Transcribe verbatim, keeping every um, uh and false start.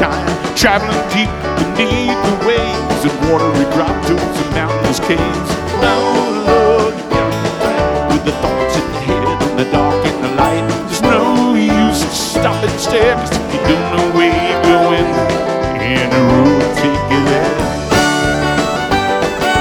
time, traveling deep beneath the waves and watery drop tools and mountainous caves. Oh Lord, with the thoughts in the head and the dark and the light, there's no use to stop and stare, 'cause if you don't